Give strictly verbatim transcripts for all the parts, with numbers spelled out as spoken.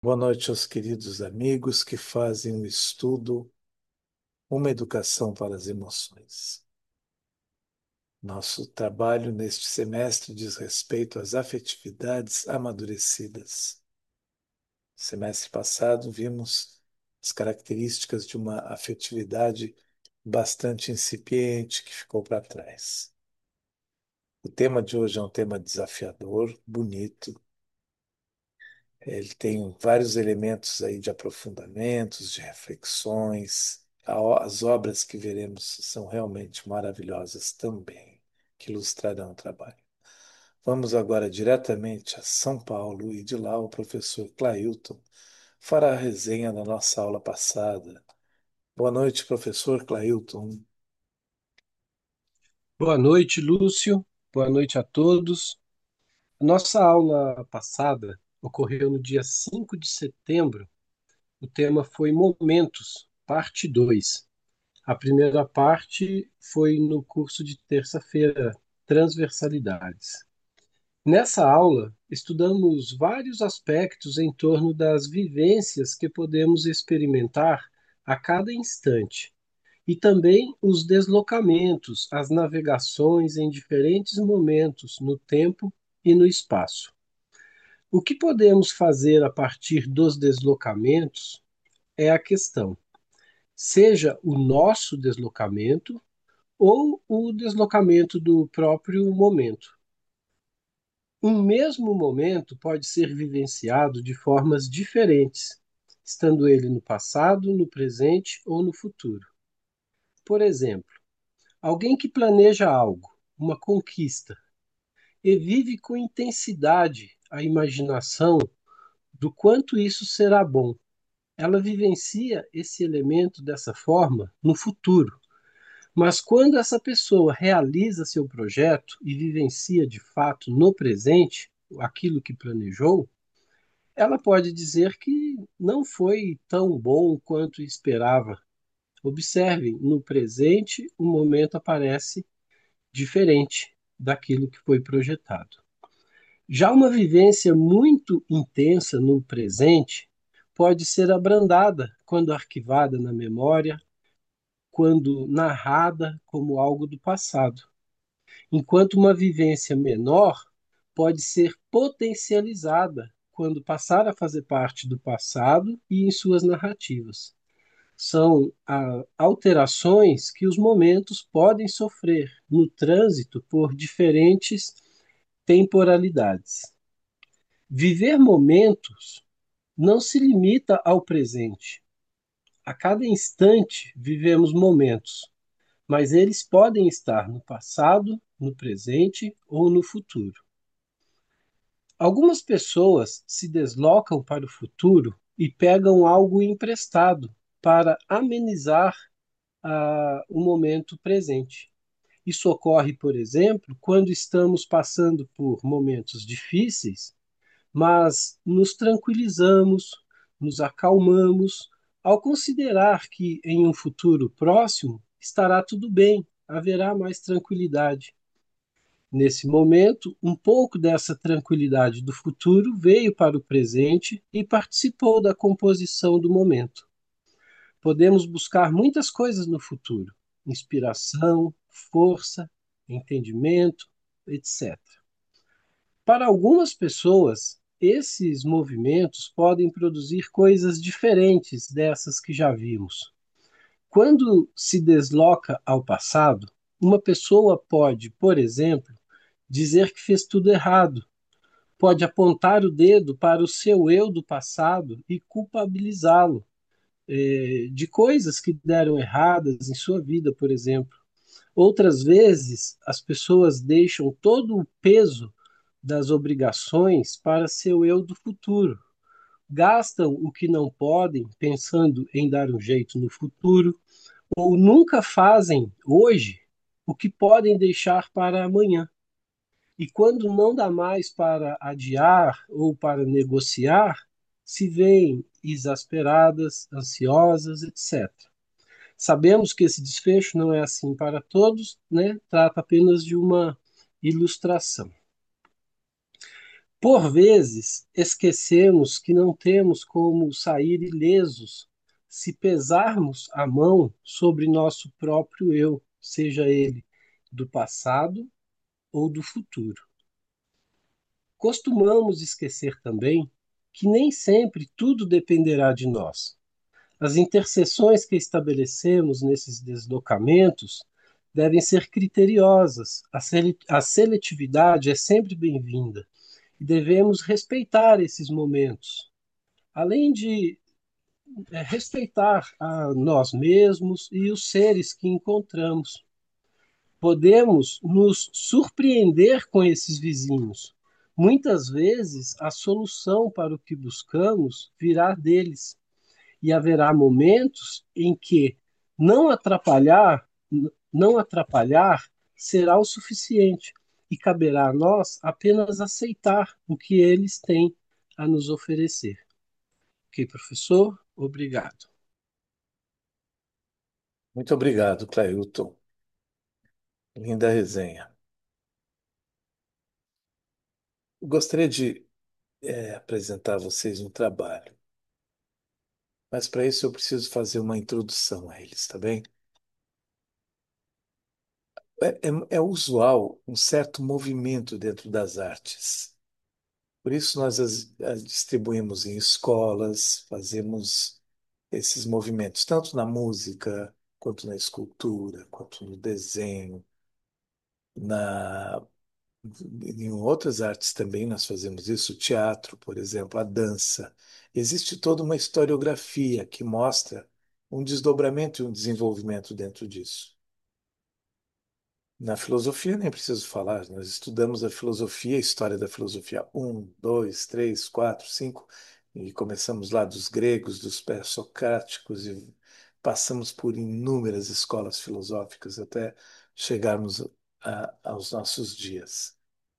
Boa noite aos queridos amigos que fazem um estudo, uma educação para as emoções. Nosso trabalho neste semestre diz respeito às afetividades amadurecidas. Semestre passado vimos as características de uma afetividade bastante incipiente que ficou para trás. O tema de hoje é um tema desafiador, bonito. Ele tem vários elementos aí de aprofundamentos, de reflexões. A- As obras que veremos são realmente maravilhosas também, que ilustrarão o trabalho. Vamos agora diretamente a São Paulo e de lá o professor Clailton fará a resenha da nossa aula passada. Boa noite, professor Clailton. Boa noite, Lúcio. Boa noite a todos. Nossa aula passada ocorreu no dia cinco de setembro. O tema foi Momentos, parte dois. A primeira parte foi no curso de terça-feira, Transversalidades. Nessa aula, estudamos vários aspectos em torno das vivências que podemos experimentar a cada instante e também os deslocamentos, as navegações em diferentes momentos no tempo e no espaço. O que podemos fazer a partir dos deslocamentos é a questão, seja o nosso deslocamento ou o deslocamento do próprio momento. Um mesmo momento pode ser vivenciado de formas diferentes, estando ele no passado, no presente ou no futuro. Por exemplo, alguém que planeja algo, uma conquista, e vive com intensidade a imaginação do quanto isso será bom. Ela vivencia esse elemento dessa forma no futuro. Mas quando essa pessoa realiza seu projeto e vivencia de fato no presente aquilo que planejou, ela pode dizer que não foi tão bom quanto esperava. Observem, no presente o momento aparece diferente daquilo que foi projetado. Já uma vivência muito intensa no presente pode ser abrandada quando arquivada na memória, quando narrada como algo do passado, enquanto uma vivência menor pode ser potencializada quando passar a fazer parte do passado e em suas narrativas. São ah, alterações que os momentos podem sofrer no trânsito por diferentes temporalidades. Viver momentos não se limita ao presente. A cada instante vivemos momentos, mas eles podem estar no passado, no presente ou no futuro. Algumas pessoas se deslocam para o futuro e pegam algo emprestado para amenizar ah, o momento presente. Isso ocorre, por exemplo, quando estamos passando por momentos difíceis, mas nos tranquilizamos, nos acalmamos ao considerar que em um futuro próximo estará tudo bem, haverá mais tranquilidade. Nesse momento, um pouco dessa tranquilidade do futuro veio para o presente e participou da composição do momento. Podemos buscar muitas coisas no futuro: inspiração, força, entendimento, etcétera. Para algumas pessoas, esses movimentos podem produzir coisas diferentes dessas que já vimos. Quando se desloca ao passado, uma pessoa pode, por exemplo, dizer que fez tudo errado, pode apontar o dedo para o seu eu do passado e culpabilizá-lo eh, de coisas que deram erradas em sua vida, por exemplo. Outras vezes, as pessoas deixam todo o peso das obrigações para seu eu do futuro. Gastam o que não podem, pensando em dar um jeito no futuro, ou nunca fazem hoje o que podem deixar para amanhã. E quando não dá mais para adiar ou para negociar, se veem exasperadas, ansiosas, etcétera. Sabemos que esse desfecho não é assim para todos, né? Trata apenas de uma ilustração. Por vezes, esquecemos que não temos como sair ilesos se pesarmos a mão sobre nosso próprio eu, seja ele do passado ou do futuro. Costumamos esquecer também que nem sempre tudo dependerá de nós. As interseções que estabelecemos nesses deslocamentos devem ser criteriosas. A sele- a seletividade é sempre bem-vinda e devemos respeitar esses momentos, além de é, respeitar a nós mesmos e os seres que encontramos. Podemos nos surpreender com esses vizinhos. Muitas vezes a solução para o que buscamos virá deles, e haverá momentos em que não atrapalhar, não atrapalhar será o suficiente e caberá a nós apenas aceitar o que eles têm a nos oferecer. Ok, professor? Obrigado. Muito obrigado, Clailton. Linda resenha. Gostaria de eh, apresentar a vocês um trabalho, mas para isso eu preciso fazer uma introdução a eles, tá bem? É, é- é usual um certo movimento dentro das artes. Por isso nós as, as distribuímos em escolas, fazemos esses movimentos, tanto na música, quanto na escultura, quanto no desenho, na em outras artes também nós fazemos isso, o teatro, por exemplo, a dança. Existe toda uma historiografia que mostra um desdobramento e um desenvolvimento dentro disso. Na filosofia, nem preciso falar, nós estudamos a filosofia, a história da filosofia, um, dois, três, quatro, cinco, e começamos lá dos gregos, dos pré-socráticos, e passamos por inúmeras escolas filosóficas até chegarmos a- aos nossos dias.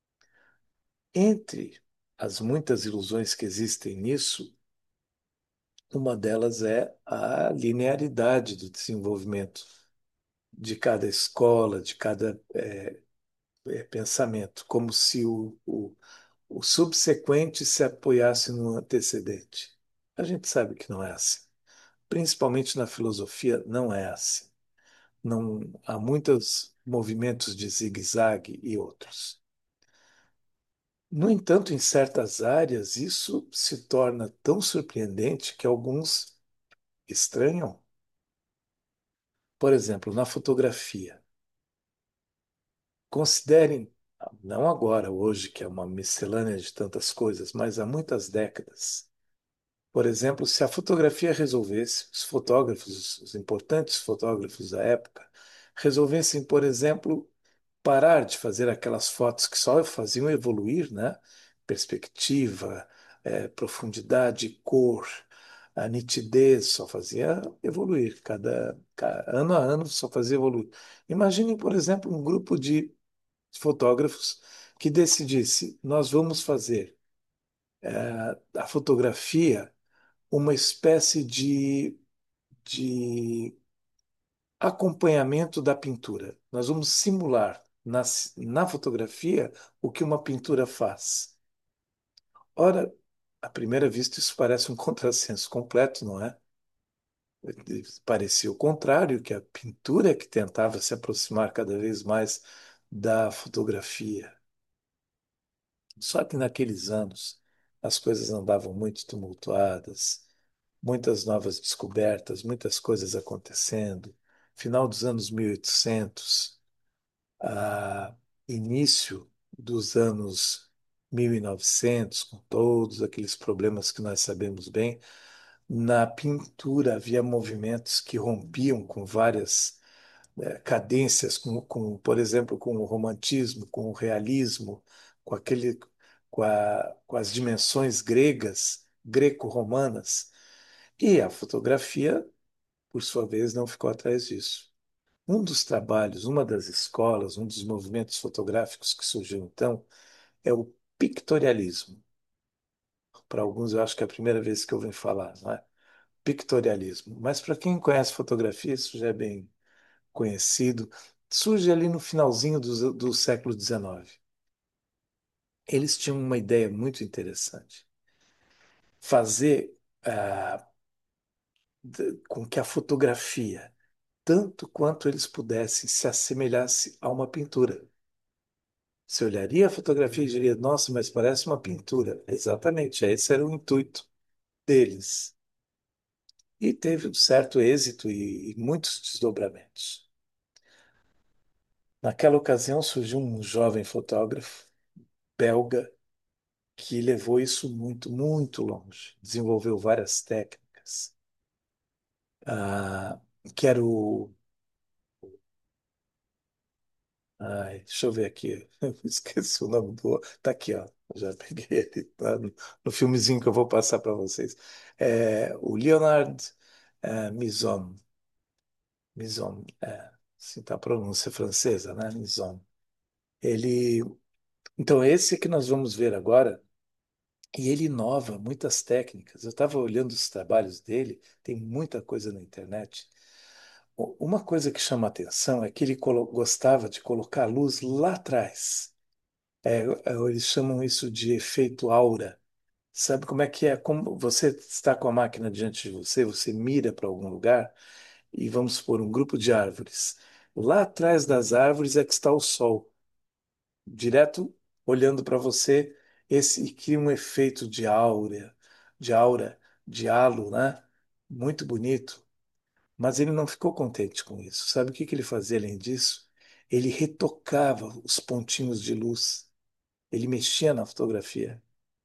Entre as muitas ilusões que existem nisso, uma delas é a linearidade do desenvolvimento de cada escola, de cada eh, eh, pensamento, como se o, o, o subsequente se apoiasse no antecedente. A gente sabe que não é assim. Principalmente na filosofia, não é assim. Não, há muitos movimentos de zigue-zague e outros. No entanto, em certas áreas, isso se torna tão surpreendente que alguns estranham. Por exemplo, na fotografia. Considerem, não agora, hoje, que é uma miscelânea de tantas coisas, mas há muitas décadas. Por exemplo, se a fotografia resolvesse, os fotógrafos, os importantes fotógrafos da época, resolvessem, por exemplo, parar de fazer aquelas fotos que só faziam evoluir, né? Perspectiva, eh, profundidade, cor, a nitidez, só fazia evoluir. Cada, ca- ano a ano só fazia evoluir. Imaginem, por exemplo, um grupo de fotógrafos que decidisse: nós vamos fazer eh, a fotografia uma espécie de, de acompanhamento da pintura. Nós vamos simular na, na fotografia o que uma pintura faz. Ora, à primeira vista, isso parece um contrassenso completo, não é? Parecia o contrário, que a pintura é que tentava se aproximar cada vez mais da fotografia. Só que naqueles anos as coisas andavam muito tumultuadas, muitas novas descobertas, muitas coisas acontecendo. Final dos anos mil e oitocentos, a início dos anos mil e novecentos, com todos aqueles problemas que nós sabemos bem, na pintura havia movimentos que rompiam com várias eh, cadências, com, com, por exemplo, com o romantismo, com o realismo, com aquele, com, a- com as dimensões gregas, greco-romanas. E a fotografia, por sua vez, não ficou atrás disso. Um dos trabalhos, uma das escolas, um dos movimentos fotográficos que surgiu então é o pictorialismo. Para alguns, eu acho que é a primeira vez que eu ouvi falar, não é? Pictorialismo. Mas para quem conhece fotografia, isso já é bem conhecido. Surge ali no finalzinho do, do século dezenove. Eles tinham uma ideia muito interessante: fazer ah, de- com que a fotografia, tanto quanto eles pudessem, se assemelhasse a uma pintura. Você olharia a fotografia e diria, nossa, mas parece uma pintura. Exatamente, esse era o intuito deles. E teve um certo êxito e, e muitos desdobramentos. Naquela ocasião surgiu um jovem fotógrafo belga que levou isso muito, muito longe. Desenvolveu várias técnicas. Ah, que era o. Ai, deixa eu ver aqui. Eu esqueci o nome do. Tá aqui, ó. Já peguei ele, tá no, no filmezinho que eu vou passar para vocês. É, o Leonard é, Mizon. Mizon, é, assim tá a pronúncia francesa, né? Mizon. Ele. Então, esse que nós vamos ver agora. E ele inova muitas técnicas. Eu estava olhando os trabalhos dele, tem muita coisa na internet. U- Uma coisa que chama atenção é que ele colo- gostava de colocar a luz lá atrás. É, é, eles chamam isso de efeito aura. Sabe como é que é? Como você está com a máquina diante de você, você mira para algum lugar e vamos supor um grupo de árvores. Lá atrás das árvores é que está o sol direto olhando para você, esse e cria um efeito de aura, de aura, de halo, né? Muito bonito. Mas ele não ficou contente com isso. Sabe o que que ele fazia além disso? Ele retocava os pontinhos de luz. Ele mexia na fotografia.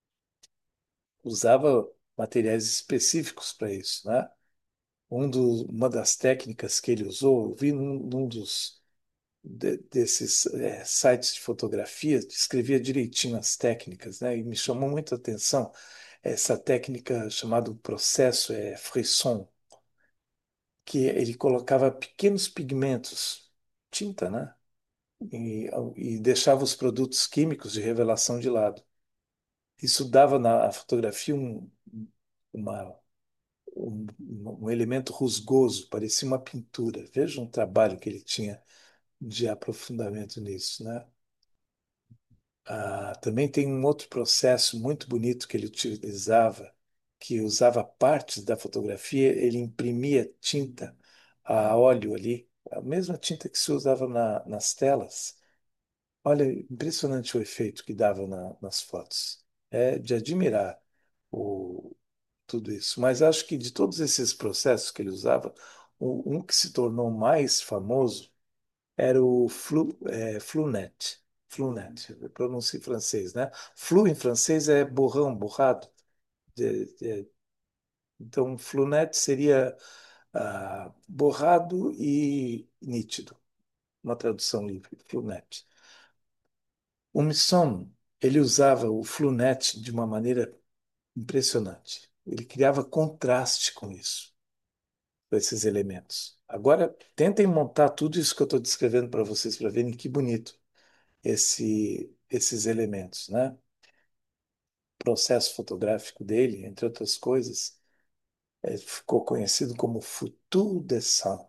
Usava materiais específicos para isso, né? Um do, uma das técnicas que ele usou, eu vi num, num dos de- desses é, sites de fotografia, descrevia direitinho as técnicas, né? E me chamou muito a atenção essa técnica chamada processo é frisson, que ele colocava pequenos pigmentos, tinta, né? E, e deixava os produtos químicos de revelação de lado. Isso dava na fotografia um, uma, um, um elemento rusgoso, parecia uma pintura. Veja um trabalho que ele tinha de aprofundamento nisso, né? Ah, também tem um outro processo muito bonito que ele utilizava, que usava partes da fotografia, ele imprimia tinta a óleo ali, a mesma tinta que se usava na- nas telas. Olha, impressionante o efeito que dava na- nas fotos. É de admirar o- tudo isso. Mas acho que de todos esses processos que ele usava, o- um que se tornou mais famoso era o Flu, é, Flunet. Flunet, pronúncia em francês, né? Flu em francês é borrão, borrado. De- de- então, Flunet seria ah, borrado e nítido, uma tradução livre, Flunet. O Misson, ele usava o Flunet de uma maneira impressionante. Ele criava contraste com isso, com esses elementos. Agora, tentem montar tudo isso que eu estou descrevendo para vocês, para verem que bonito esse, esses elementos, né? O processo fotográfico dele, entre outras coisas, é, ficou conhecido como photo dessin,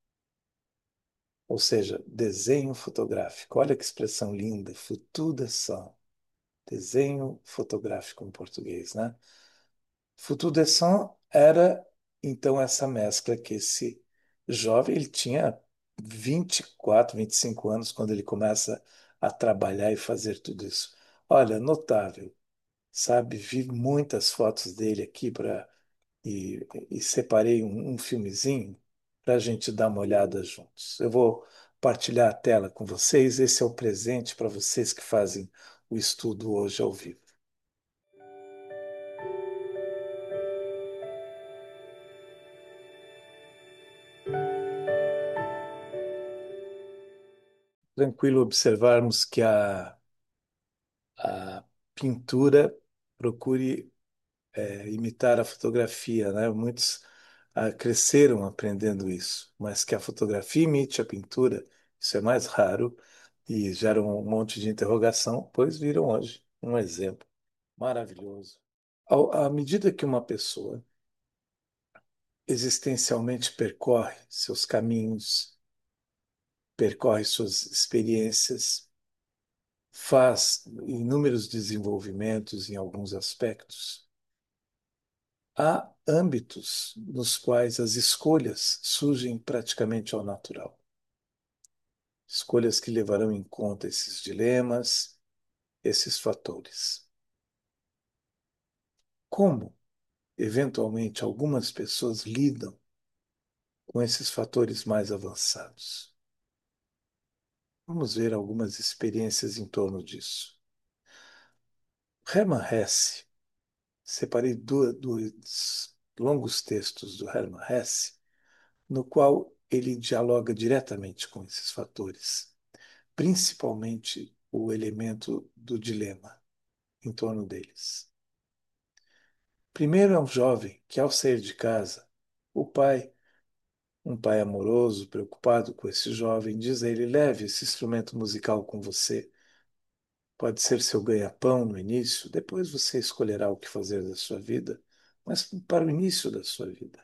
ou seja, desenho fotográfico. Olha que expressão linda, photo dessin, desenho fotográfico em português, né? Photo dessin era então essa mescla que esse jovem, ele tinha vinte e quatro, vinte e cinco anos quando ele começa a trabalhar e fazer tudo isso. Olha, notável, sabe? Vi muitas fotos dele aqui para e, e separei um, um filmezinho para a gente dar uma olhada juntos. Eu vou partilhar a tela com vocês. Esse é o presente para vocês que fazem o estudo hoje ao vivo. Tranquilo observarmos que a, a pintura procure é, imitar a fotografia, né? Muitos ah, cresceram aprendendo isso, mas que a fotografia imite a pintura, isso é mais raro e gera um monte de interrogação, pois viram hoje um exemplo maravilhoso. Ao- À medida que uma pessoa existencialmente percorre seus caminhos, percorre suas experiências, faz inúmeros desenvolvimentos em alguns aspectos, há âmbitos nos quais as escolhas surgem praticamente ao natural. Escolhas que levarão em conta esses dilemas, esses fatores. Como, eventualmente, algumas pessoas lidam com esses fatores mais avançados? Vamos ver algumas experiências em torno disso. Hermann Hesse, separei dois, dois longos textos do Hermann Hesse, no qual ele dialoga diretamente com esses fatores, principalmente o elemento do dilema em torno deles. Primeiro é um jovem que, ao sair de casa, o pai, um pai amoroso, preocupado com esse jovem, diz a ele: leve esse instrumento musical com você. Pode ser seu ganha-pão no início, depois você escolherá o que fazer da sua vida, mas para o início da sua vida.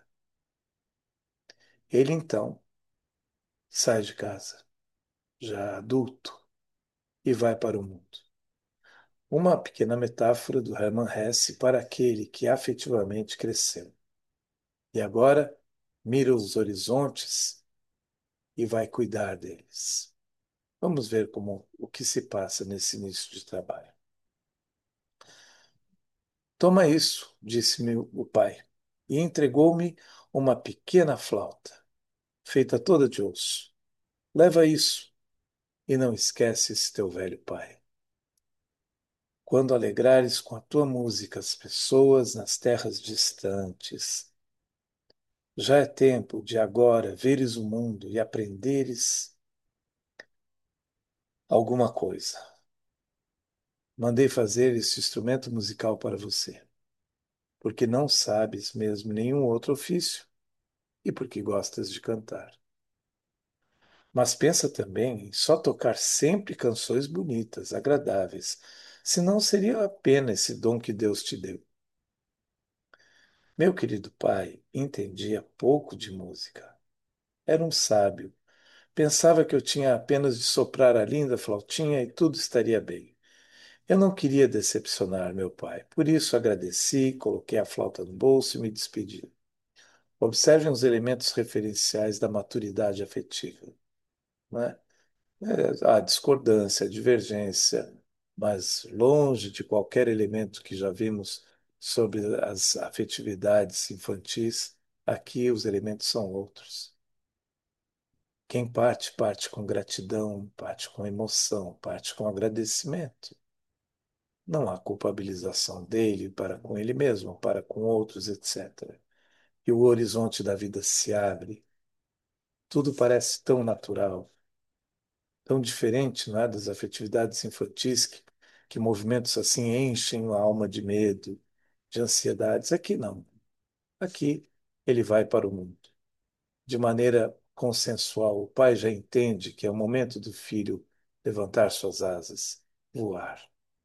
Ele então sai de casa, já adulto, e vai para o mundo. Uma pequena metáfora do Hermann Hesse para aquele que afetivamente cresceu. E agora mira os horizontes e vai cuidar deles. Vamos ver como o que se passa nesse início de trabalho. Toma isso, disse-me o pai, e entregou-me uma pequena flauta, feita toda de osso. Leva isso e não esquece esse teu velho pai. Quando alegrares com a tua música as pessoas nas terras distantes, já é tempo de agora veres o mundo e aprenderes alguma coisa. Mandei fazer este instrumento musical para você, porque não sabes mesmo nenhum outro ofício e porque gostas de cantar. Mas pensa também em só tocar sempre canções bonitas, agradáveis, senão seria a pena esse dom que Deus te deu. Meu querido pai entendia pouco de música. Era um sábio. Pensava que eu tinha apenas de soprar a linda flautinha e tudo estaria bem. Eu não queria decepcionar meu pai, por isso agradeci, coloquei a flauta no bolso e me despedi. Observem os elementos referenciais da maturidade afetiva, né? É, há discordância, divergência, mas longe de qualquer elemento que já vimos sobre as afetividades infantis, aqui os elementos são outros. Quem parte, parte com gratidão, parte com emoção, parte com agradecimento. Não há culpabilização dele para com ele mesmo, para com outros, etcétera. E o horizonte da vida se abre. Tudo parece tão natural, tão diferente, não é, das afetividades infantis que, que movimentos assim enchem a alma de medo, de ansiedades. Aqui não. Aqui ele vai para o mundo. De maneira consensual, o pai já entende que é o momento do filho levantar suas asas, voar.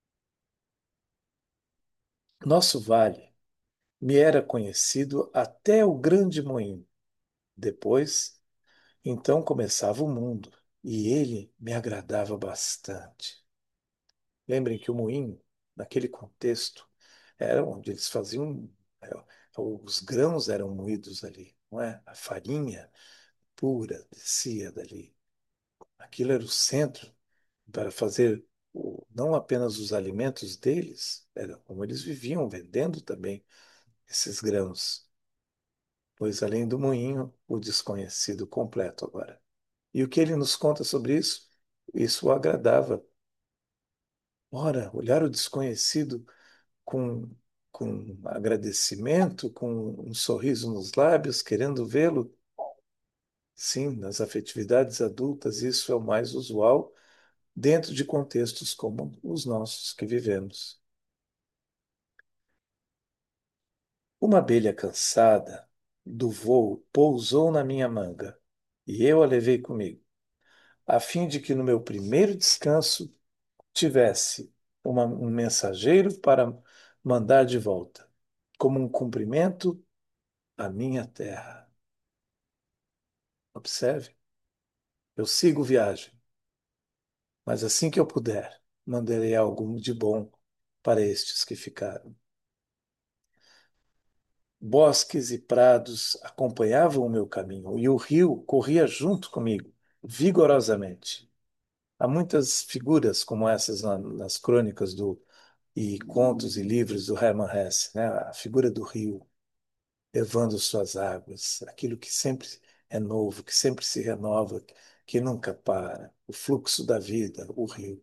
Nosso vale me era conhecido até o grande moinho. Depois, então começava o mundo, e ele me agradava bastante. Lembrem que o moinho, naquele contexto, era onde eles faziam, é, os grãos eram moídos ali, não é? A farinha pura descia dali. Aquilo era o centro para fazer o- não apenas os alimentos deles, era como eles viviam, vendendo também esses grãos. Pois além do moinho, o desconhecido completo agora. E o que ele nos conta sobre isso? Isso o agradava. Ora, olhar o desconhecido com, com agradecimento, com um sorriso nos lábios, querendo vê-lo. Sim, nas afetividades adultas, isso é o mais usual dentro de contextos como os nossos que vivemos. Uma abelha cansada do voo pousou na minha manga e eu a levei comigo, a fim de que no meu primeiro descanso tivesse uma- um mensageiro para mandar de volta, como um cumprimento à minha terra. Observe, eu sigo viagem, mas assim que eu puder, mandarei algo de bom para estes que ficaram. Bosques e prados acompanhavam o meu caminho, e o rio corria junto comigo, vigorosamente. Há muitas figuras como essas na- nas crônicas do, e contos e livros do Hermann Hesse, né? A figura do rio levando suas águas, aquilo que sempre é novo, que sempre se renova, que nunca para, o fluxo da vida, o rio.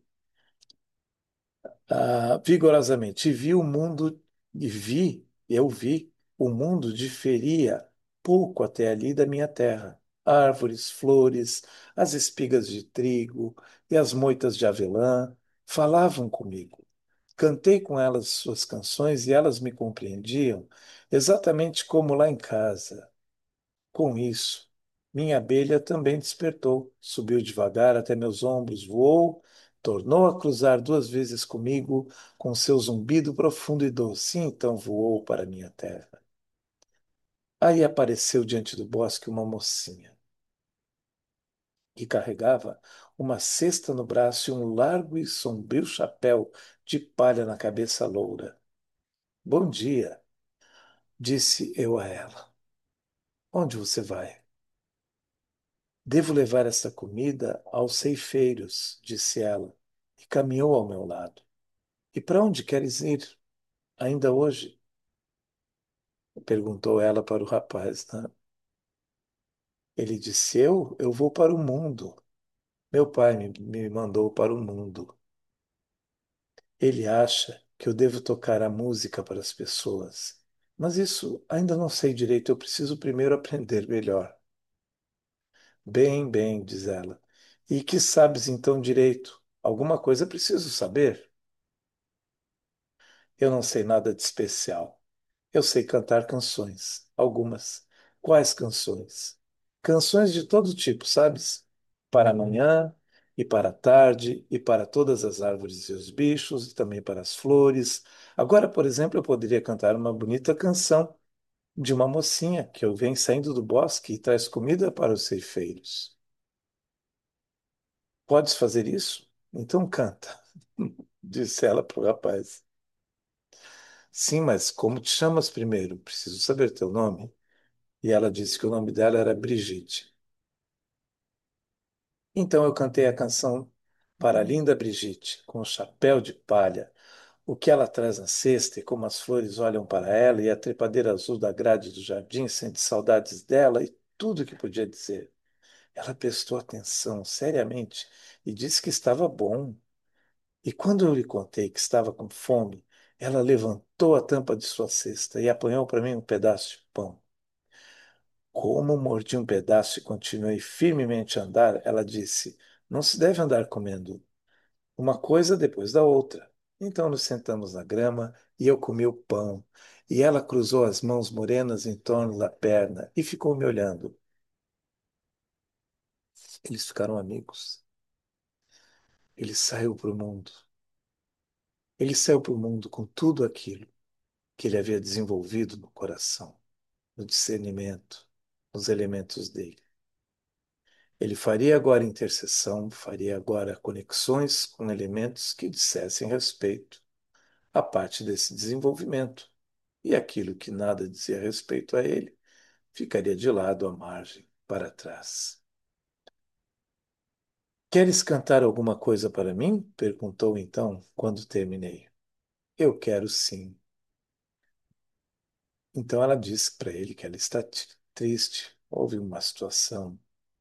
Ah, vigorosamente. E vi o mundo, e vi, eu vi, o mundo diferia pouco até ali da minha terra. Árvores, flores, as espigas de trigo e as moitas de avelã falavam comigo. Cantei com elas suas canções e elas me compreendiam, exatamente como lá em casa. Com isso, minha abelha também despertou, subiu devagar até meus ombros, voou, tornou a cruzar duas vezes comigo com seu zumbido profundo e doce, e então voou para minha terra. Aí apareceu diante do bosque uma mocinha, que carregava uma cesta no braço e um largo e sombrio chapéu de palha na cabeça loura. Bom dia, disse eu a ela. Onde você vai? Devo levar esta comida aos ceifeiros, disse ela, e caminhou ao meu lado. E para onde queres ir? Ainda hoje? Perguntou ela para o rapaz, né? Ele disse: Eu, eu vou para o mundo. Meu pai me, me mandou para o mundo. Ele acha que eu devo tocar a música para as pessoas. Mas isso ainda não sei direito, eu preciso primeiro aprender melhor. Bem, bem, diz ela. E que sabes então direito? Alguma coisa preciso saber. Eu não sei nada de especial. Eu sei cantar canções, algumas. Quais canções? Canções de todo tipo, sabes? Para amanhã, e para a tarde, e para todas as árvores e os bichos, e também para as flores. Agora, por exemplo, eu poderia cantar uma bonita canção de uma mocinha que eu venho saindo do bosque e traz comida para os ceifeiros. Podes fazer isso? Então canta, disse ela para o rapaz. Sim, mas como te chamas primeiro? Preciso saber teu nome. E ela disse que o nome dela era Brigitte. Então eu cantei a canção para a linda Brigitte, com o chapéu de palha, o que ela traz na cesta e como as flores olham para ela e a trepadeira azul da grade do jardim sente saudades dela e tudo o que podia dizer. Ela prestou atenção seriamente e disse que estava bom. E quando eu lhe contei que estava com fome, ela levantou a tampa de sua cesta e apanhou para mim um pedaço de pão. Como mordi um pedaço e continuei firmemente a andar, ela disse: Não se deve andar comendo uma coisa depois da outra. Então nos sentamos na grama e eu comi o pão. E ela cruzou as mãos morenas em torno da perna e ficou me olhando. Eles ficaram amigos. Ele saiu para o mundo. Ele saiu para o mundo com tudo aquilo que ele havia desenvolvido no coração, no discernimento, nos elementos dele. Ele faria agora intercessão, faria agora conexões com elementos que dissessem respeito à parte desse desenvolvimento. E aquilo que nada dizia respeito a ele ficaria de lado à margem, para trás. Queres cantar alguma coisa para mim? Perguntou então, quando terminei. Eu quero sim. Então ela disse para ele que ela está triste, houve uma situação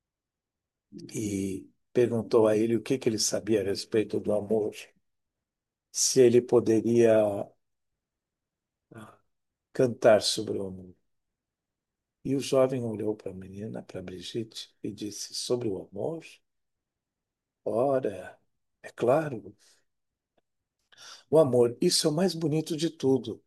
e perguntou a ele o que que ele sabia a respeito do amor, se ele poderia ah, cantar sobre o amor. E o jovem olhou para a menina, para Brigitte, e disse: Sobre o amor? Ora, é claro, o amor, isso é o mais bonito de tudo.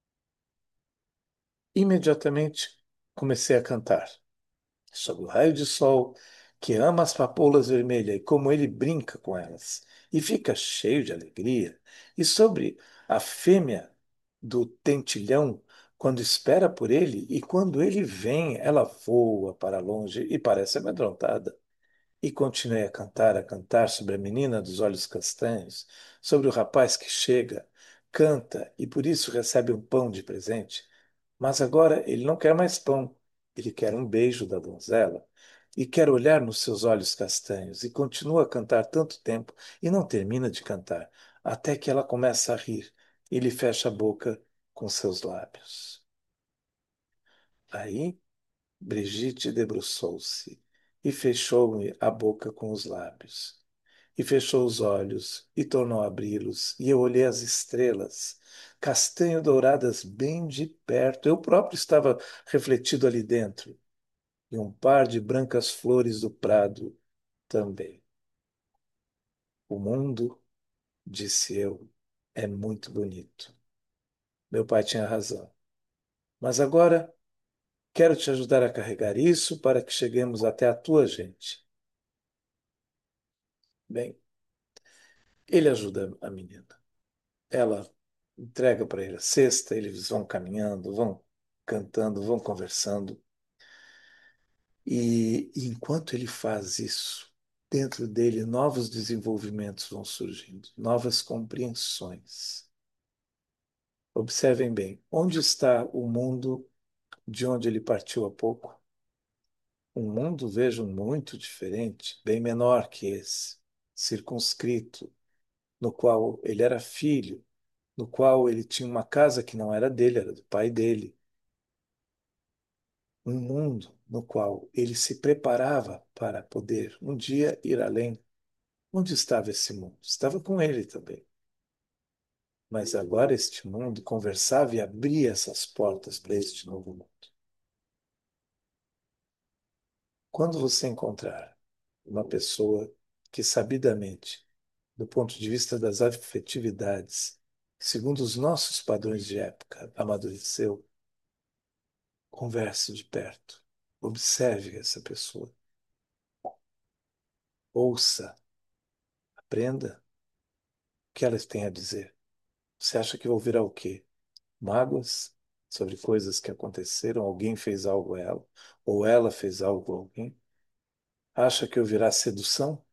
Imediatamente comecei a cantar sobre o raio de sol que ama as papoulas vermelhas e como ele brinca com elas e fica cheio de alegria, e sobre a fêmea do tentilhão quando espera por ele e quando ele vem, ela voa para longe e parece amedrontada. E continuei a cantar, a cantar sobre a menina dos olhos castanhos, sobre o rapaz que chega, canta e por isso recebe um pão de presente. Mas agora ele não quer mais pão, ele quer um beijo da donzela e quer olhar nos seus olhos castanhos e continua a cantar tanto tempo e não termina de cantar, até que ela começa a rir. E ele fecha a boca com seus lábios. Aí Brigitte debruçou-se e fechou-me a boca com os lábios. E fechou os olhos e tornou a abri-los, e eu olhei as estrelas, castanho-douradas bem de perto. Eu próprio estava refletido ali dentro, e um par de brancas flores do prado também. O mundo, disse eu, é muito bonito. Meu pai tinha razão. Mas agora quero te ajudar a carregar isso para que cheguemos até a tua gente. Bem, ele ajuda a menina. Ela entrega para ele a cesta, eles vão caminhando, vão cantando, vão conversando. E, e enquanto ele faz isso, dentro dele novos desenvolvimentos vão surgindo, novas compreensões. Observem bem, onde está o mundo de onde ele partiu há pouco? Um mundo, vejam, muito diferente, bem menor que esse, circunscrito, no qual ele era filho, no qual ele tinha uma casa que não era dele, era do pai dele. Um mundo no qual ele se preparava para poder um dia ir além. Onde estava esse mundo? Estava com ele também. Mas agora este mundo conversava e abria essas portas para este novo mundo. Quando você encontrar uma pessoa que sabidamente, do ponto de vista das afetividades, segundo os nossos padrões de época, amadureceu, converse de perto, observe essa pessoa, ouça, aprenda o que elas têm a dizer. Você acha que ouvirá o quê? Mágoas sobre coisas que aconteceram, alguém fez algo a ela, ou ela fez algo a alguém? Acha que ouvirá sedução?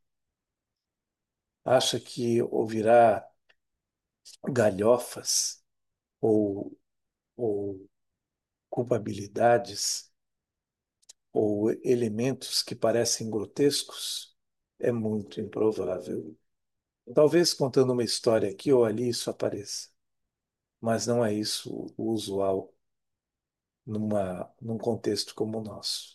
Acha que ouvirá galhofas ou, ou culpabilidades ou elementos que parecem grotescos? É muito improvável. Talvez contando uma história aqui ou ali isso apareça, mas não é isso o usual numa, num contexto como o nosso.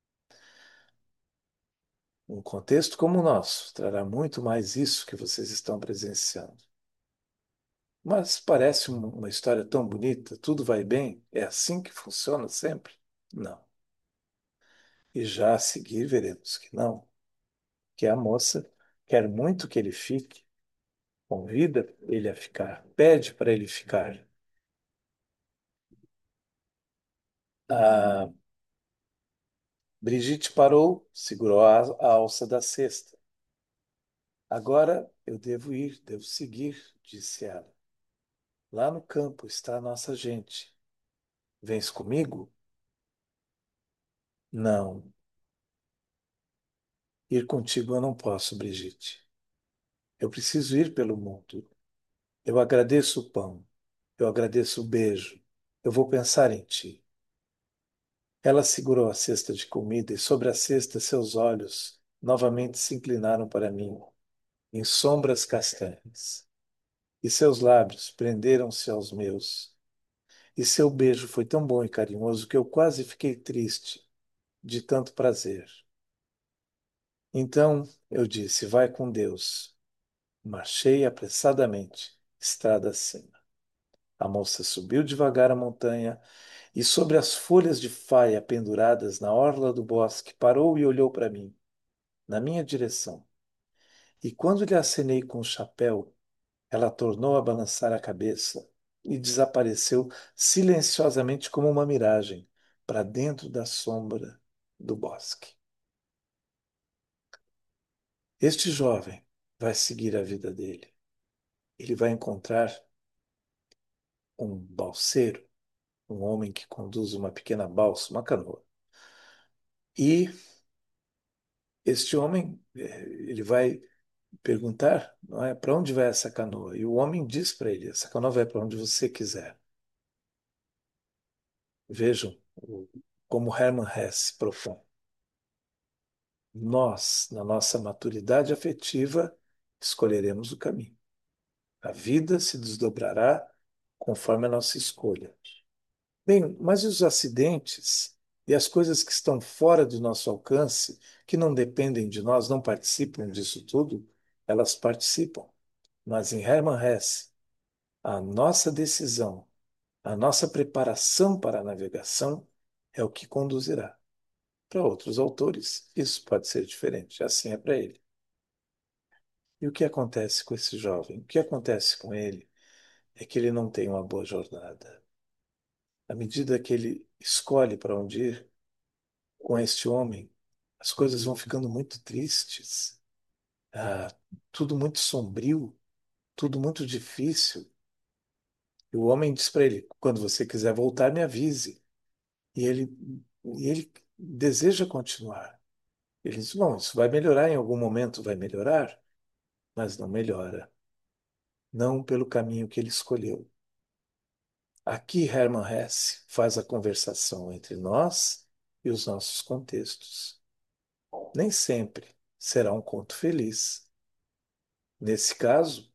Um contexto como o nosso trará muito mais isso que vocês estão presenciando. Mas parece um- uma história tão bonita, tudo vai bem, é assim que funciona sempre? Não. E já a seguir veremos que não, que a moça quer muito que ele fique, convida ele a ficar, pede para ele ficar. A Brigitte parou, segurou a, a alça da cesta. Agora eu devo ir, devo seguir, disse ela. Lá no campo está a nossa gente. Vens comigo? Não, ir contigo eu não posso, Brigitte. Eu preciso ir pelo mundo. Eu agradeço o pão. Eu agradeço o beijo. Eu vou pensar em ti. Ela segurou a cesta de comida e sobre a cesta seus olhos novamente se inclinaram para mim, em sombras castanhas. E seus lábios prenderam-se aos meus. E seu beijo foi tão bom e carinhoso que eu quase fiquei triste de tanto prazer. Então eu disse: vai com Deus. Marchei apressadamente, estrada acima. A moça subiu devagar a montanha e, sobre as folhas de faia penduradas na orla do bosque, parou e olhou para mim, na minha direção. E quando lhe acenei com o chapéu, ela tornou a balançar a cabeça e desapareceu silenciosamente como uma miragem para dentro da sombra do bosque. Este jovem vai seguir a vida dele. Ele vai encontrar um balseiro, um homem que conduz uma pequena balsa, uma canoa. E Este homem, eh, ele vai perguntar, não é, para onde vai essa canoa? E o homem diz para ele, essa canoa vai para onde você quiser. Vejam o- como Hermann Hesse propõe. Nós, na nossa maturidade afetiva, escolheremos o caminho. A vida se desdobrará conforme a nossa escolha. Bem, mas e os acidentes e as coisas que estão fora do nosso alcance, que não dependem de nós, não participam disso tudo? Elas participam. Mas em Hermann Hesse, a nossa decisão, a nossa preparação para a navegação é o que conduzirá. Para outros autores, isso pode ser diferente, assim é para ele. E o que acontece com esse jovem? O que acontece com ele é que ele não tem uma boa jornada. À medida que ele escolhe para onde ir com este homem, as coisas vão ficando muito tristes, ah, tudo muito sombrio, tudo muito difícil. E o homem diz para ele: quando você quiser voltar, me avise. E ele, e ele deseja continuar. Ele diz: bom, isso vai melhorar em algum momento, vai melhorar, mas não melhora. Não pelo caminho que ele escolheu. Aqui Hermann Hesse faz a conversação entre nós e os nossos contextos. Nem sempre será um conto feliz. Nesse caso,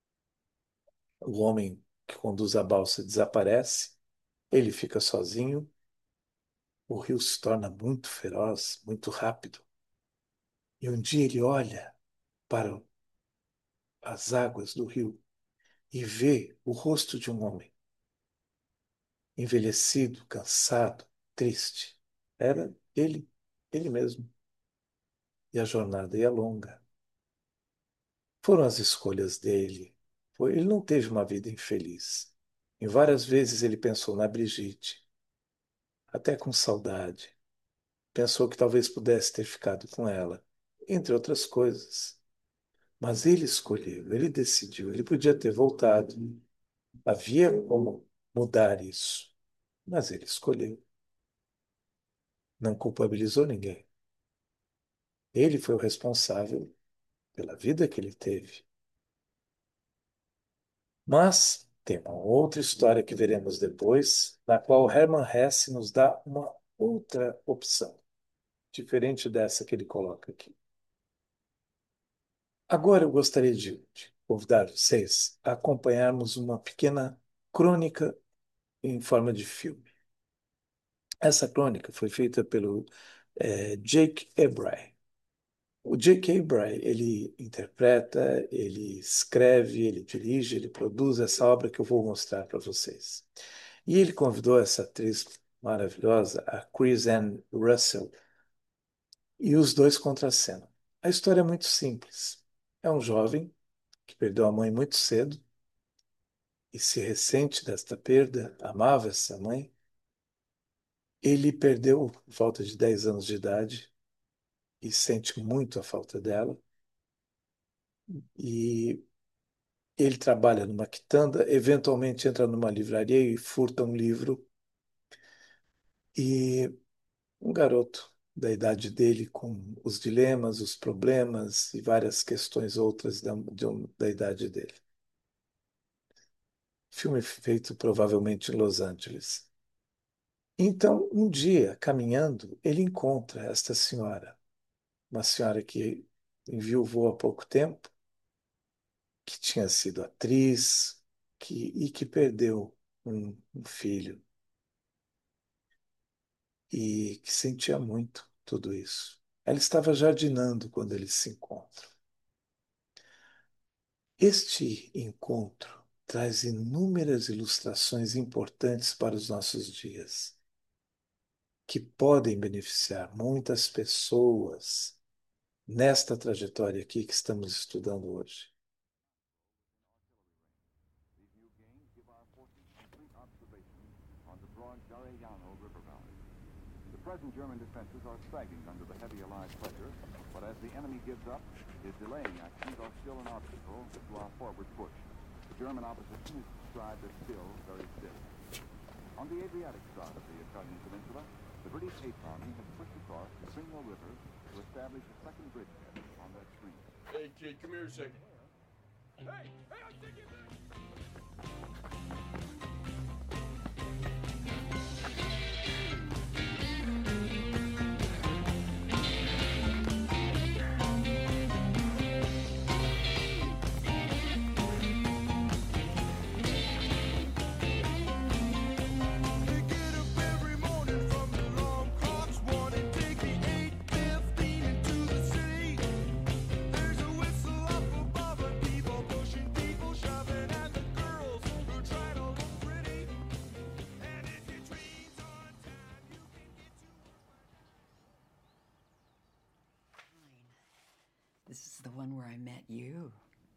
o homem que conduz a balsa desaparece, ele fica sozinho, o rio se torna muito feroz, muito rápido. E um dia ele olha para as águas do rio e vê o rosto de um homem, envelhecido, cansado, triste. Era ele, ele mesmo. E a jornada ia longa. Foram as escolhas dele. Foi, ele não teve uma vida infeliz. Em várias vezes ele pensou na Brigitte, até com saudade. Pensou que talvez pudesse ter ficado com ela, entre outras coisas. Mas ele escolheu, ele decidiu, ele podia ter voltado. Havia como mudar isso, mas ele escolheu. Não culpabilizou ninguém. Ele foi o responsável pela vida que ele teve. Mas tem uma outra história que veremos depois, na qual Hermann Hesse nos dá uma outra opção, diferente dessa que ele coloca aqui. Agora eu gostaria de, de convidar vocês a acompanharmos uma pequena crônica em forma de filme. Essa crônica foi feita pelo eh, Jake Ebray. O Jake Ebray, ele interpreta, ele escreve, ele dirige, ele produz essa obra que eu vou mostrar para vocês. E ele convidou essa atriz maravilhosa, a Chris Ann Russell, e os dois contracenam. A história é muito simples. É um jovem que perdeu a mãe muito cedo e se ressente desta perda, amava essa mãe. Ele perdeu por volta de dez anos de idade e sente muito a falta dela. E ele trabalha numa quitanda, eventualmente entra numa livraria e furta um livro. E um garoto da idade dele, com os dilemas, os problemas e várias questões outras da, de um- da idade dele. Filme feito provavelmente em Los Angeles. Então, um dia, caminhando, ele encontra esta senhora, uma senhora que enviuvou há pouco tempo, que tinha sido atriz que, e que perdeu um, um filho e que sentia muito tudo isso. Ela estava jardinando quando eles se encontram. Este encontro traz inúmeras ilustrações importantes para os nossos dias, que podem beneficiar muitas pessoas nesta trajetória aqui que estamos estudando hoje. The present German defenses are sagging under the heavy Allied pressure, but as the enemy gives up, his delaying actions are still an obstacle to our forward push. The German opposition is described as still very stiff. On the Adriatic side of the Italian peninsula, The British Eighth Army had pushed across the Tringo River to establish a second bridgehead on that stream. Hey, kid, come here a second. Hey, hey, I'm taking this! This is the one where I met you.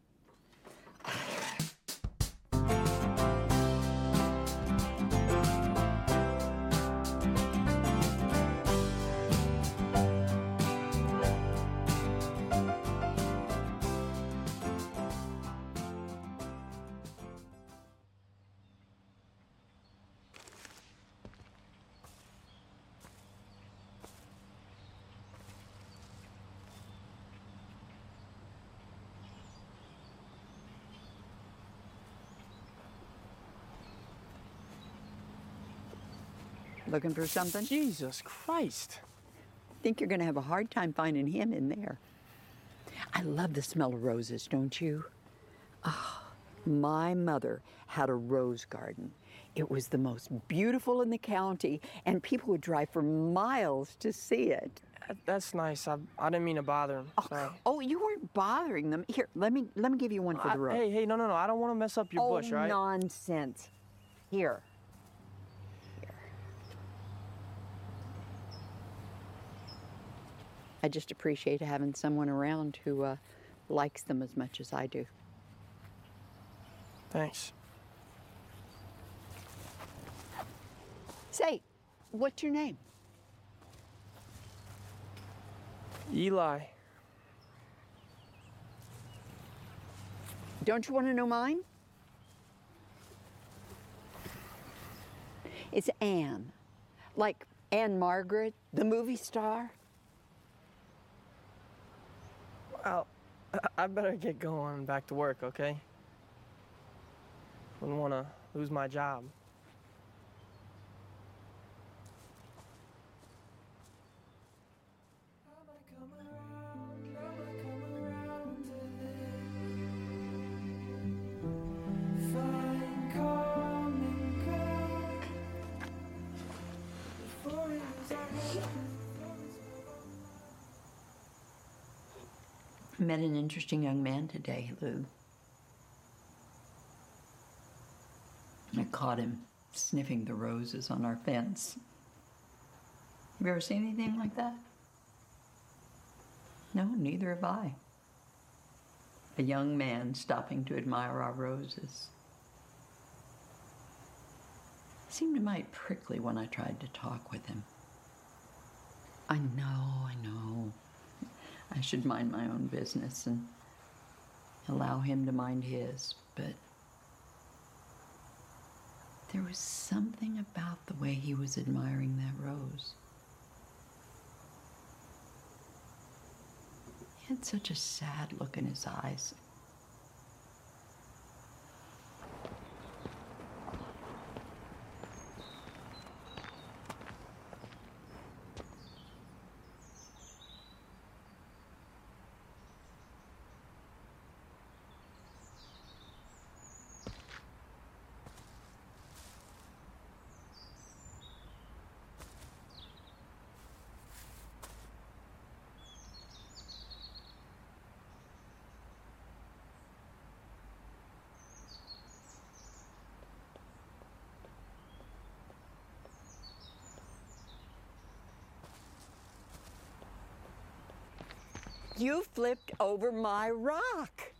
Looking for something? Jesus Christ. Think you're going to have a hard time finding him in there. I love the smell of roses, don't you? Oh, my mother had a rose garden. It was the most beautiful in the county, and people would drive for miles to see it. That's nice. I, I didn't mean to bother him. Sorry. Oh, oh, you weren't bothering them. Here, let me let me give you one for I, the road. hey, hey, no, no, no. I don't want to mess up your oh, bush, right? Nonsense. Here. I just appreciate having someone around who uh, likes them as much as I do. Thanks. Say, what's your name? Eli. Don't you want to know mine? It's Anne. Like Anne Margaret, the movie star. Well, I better get going back to work, okay? Wouldn't want to lose my job. I met an interesting young man today, Lou. I caught him sniffing the roses on our fence. Have you ever seen anything like that? No, neither have I. A young man stopping to admire our roses. It seemed a mite prickly when I tried to talk with him. I know, I know. I should mind my own business and allow him to mind his, but there was something about the way he was admiring that rose. He had such a sad look in his eyes. You flipped over my rock.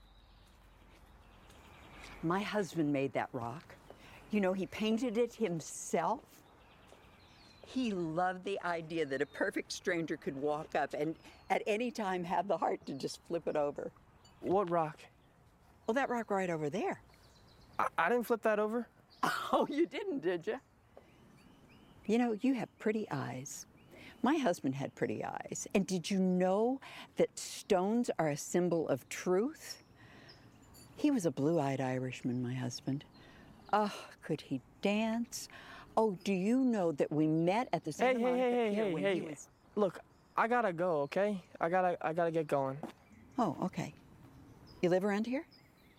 My husband made that rock. You know, he painted it himself. He loved the idea that a perfect stranger could walk up and at any time have the heart to just flip it over. What rock? Well, that rock right over there. I, I didn't flip that over. Oh, you didn't, did you? You know, you have pretty eyes. My husband had pretty eyes. And did you know that stones are a symbol of truth? He was a blue-eyed Irishman, my husband. Oh, could he dance? Oh, do you know that we met at the Hey, Santa hey, Monica hey, hey, Pier hey, when hey. he was... Look, I gotta go, okay? I gotta, I gotta get going. Oh, okay. You live around here?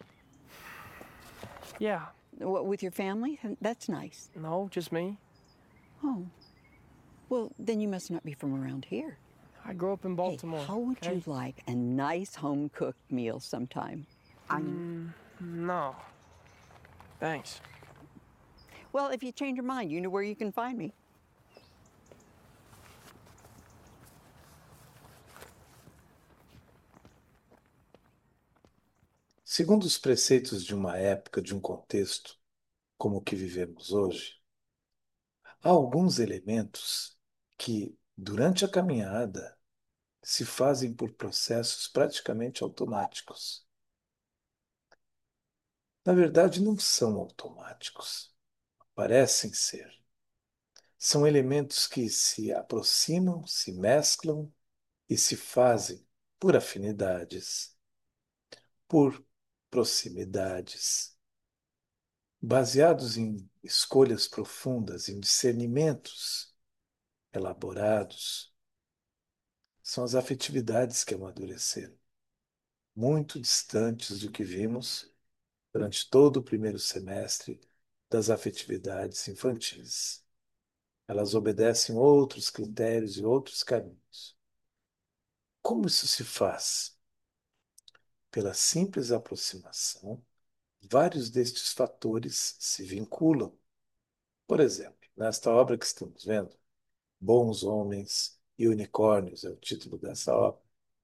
Yeah. What, with your family? That's nice. No, just me. Oh. Well, then you must not be from around here. I grew up in Baltimore. Hey, how would okay? you like a nice home-cooked meal sometime? I Mm, no. Thanks. Well, if you change your mind, you know where you can find me. Segundo os preceitos de uma época, de um contexto como o que vivemos hoje, há alguns elementos que, durante a caminhada, se fazem por processos praticamente automáticos. Na verdade, não são automáticos, parecem ser. São elementos que se aproximam, se mesclam e se fazem por afinidades, por proximidades, baseados em escolhas profundas, em discernimentos elaborados. São as afetividades que amadureceram, muito distantes do que vimos durante todo o primeiro semestre das afetividades infantis. Elas obedecem outros critérios e outros caminhos. Como isso se faz? Pela simples aproximação, vários destes fatores se vinculam. Por exemplo, nesta obra que estamos vendo, Bons Homens e Unicórnios é o título dessa obra,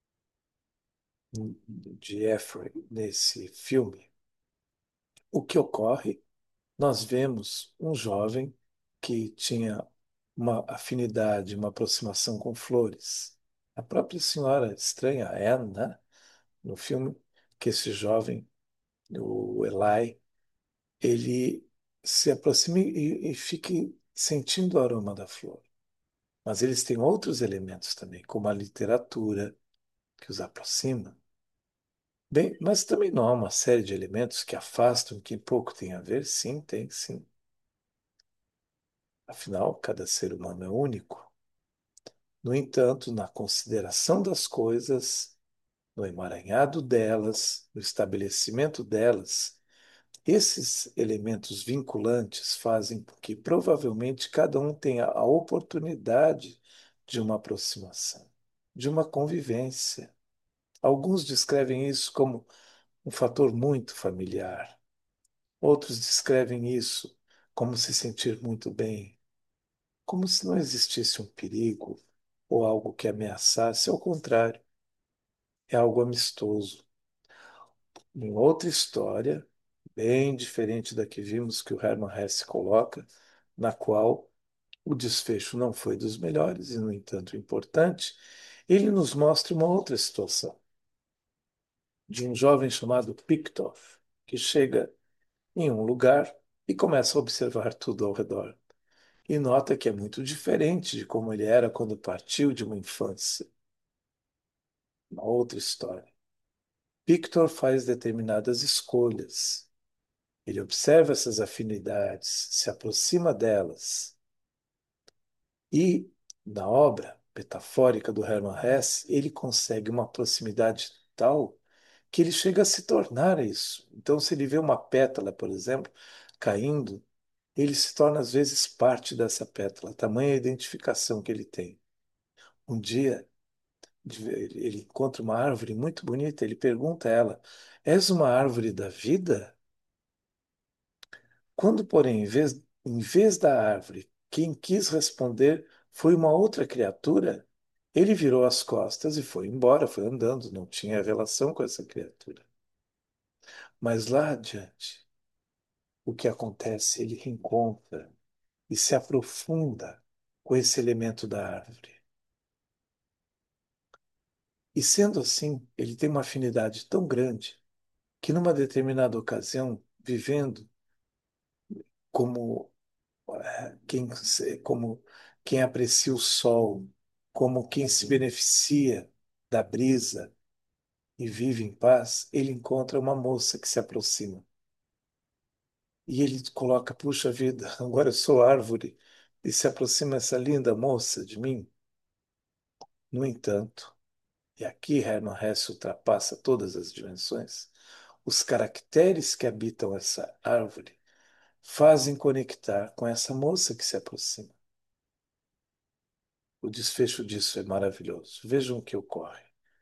de Jeffrey, nesse filme. O que ocorre? Nós vemos um jovem que tinha uma afinidade, uma aproximação com flores. A própria senhora estranha, Anne, né? No filme, que esse jovem, o Eli, ele se aproxime e, e fique sentindo o aroma da flor. Mas eles têm outros elementos também, como a literatura, que os aproxima. Bem, mas também não há uma série de elementos que afastam, que pouco tem a ver? Sim, tem, sim. Afinal, cada ser humano é único. No entanto, na consideração das coisas, no emaranhado delas, no estabelecimento delas, esses elementos vinculantes fazem com que provavelmente cada um tenha a oportunidade de uma aproximação, de uma convivência. Alguns descrevem isso como um fator muito familiar. Outros descrevem isso como se sentir muito bem, como se não existisse um perigo ou algo que ameaçasse. Ao contrário, é algo amistoso. Em outra história, bem diferente da que vimos que o Hermann Hesse coloca, na qual o desfecho não foi dos melhores e, no entanto, importante, ele nos mostra uma outra situação de um jovem chamado Picktoff, que chega em um lugar e começa a observar tudo ao redor. E nota que é muito diferente de como ele era quando partiu de uma infância. Uma outra história. Victor faz determinadas escolhas. Ele observa essas afinidades, se aproxima delas. E, na obra metafórica do Hermann Hesse, ele consegue uma proximidade tal que ele chega a se tornar isso. Então, se ele vê uma pétala, por exemplo, caindo, ele se torna, às vezes, parte dessa pétala, tamanha identificação que ele tem. Um dia, ele encontra uma árvore muito bonita, ele pergunta a ela: És uma árvore da vida? Quando, porém, em vez, em vez da árvore, quem quis responder foi uma outra criatura, ele virou as costas e foi embora, foi andando, não tinha relação com essa criatura. Mas lá adiante, o que acontece? Ele reencontra e se aprofunda com esse elemento da árvore. E sendo assim, ele tem uma afinidade tão grande que numa determinada ocasião, vivendo como eh, quem, se- como quem aprecia o sol, como quem se beneficia da brisa e vive em paz, ele encontra uma moça que se aproxima. E ele coloca, puxa vida, agora eu sou árvore, e se aproxima essa linda moça de mim. No entanto, e aqui Hermann Hesse ultrapassa todas as dimensões, os caracteres que habitam essa árvore fazem conectar com essa moça que se aproxima. O desfecho disso é maravilhoso. Vejam o que ocorre.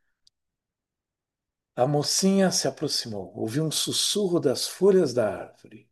A mocinha se aproximou, ouviu um sussurro das folhas da árvore.